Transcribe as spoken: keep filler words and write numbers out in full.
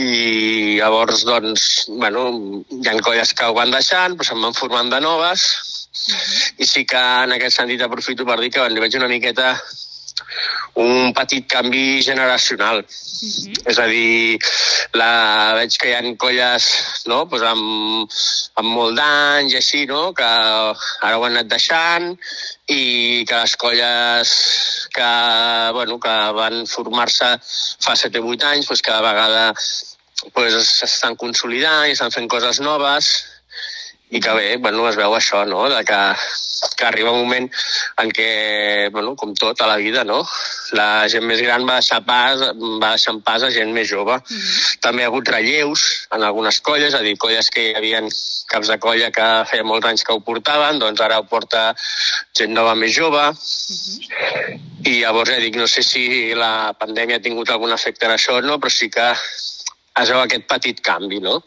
i llavors, doncs, bueno, hi ha colles que ho van deixant, però se'n van formant de noves, i sí que en aquest sentit aprofito per dir que li veig una miqueta un petit canvi generacional. Uh-huh. És a dir, la, veig que hi ha colles, no?, pues amb, amb molt d'anys i així, no?, que ara ho han anat deixant, i que les colles que, bueno, que van formar-se fa set o vuit anys, pues cada vegada pues, s'estan consolidant i estan fent coses noves, i que bé, bueno, es veu això, no?, de que, que arriba un moment en què, bueno, com tot a la vida, no?, la gent més gran va deixar pas, va deixant pas a gent més jove. Mm-hmm. També hi ha hagut relleus en algunes colles, és a dir, colles que hi havia caps de colla que feia molts anys que ho portaven, doncs ara ho porta gent nova més jove. Mm-hmm. I llavors, ja dic, no sé si la pandèmia ha tingut algun efecte en això o no, però sí que es veu aquest petit canvi, no?